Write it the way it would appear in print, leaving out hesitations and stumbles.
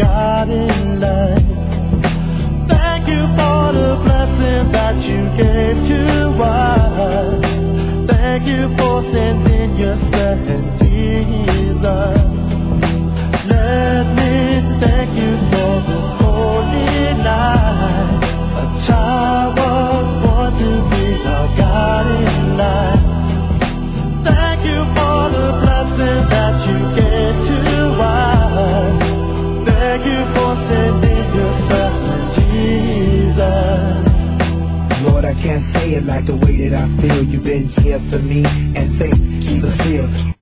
God in life. Thank you for the blessings that you gave to us. Thank you for sending your son Jesus. Let me thank you for this holy night. A child was born to be our God in life. Thank you for the blessings that you gave to us. Thank you for sending your son Jesus. Lord, I can't say it like the way that I feel. You've been here for me and faith keep us here.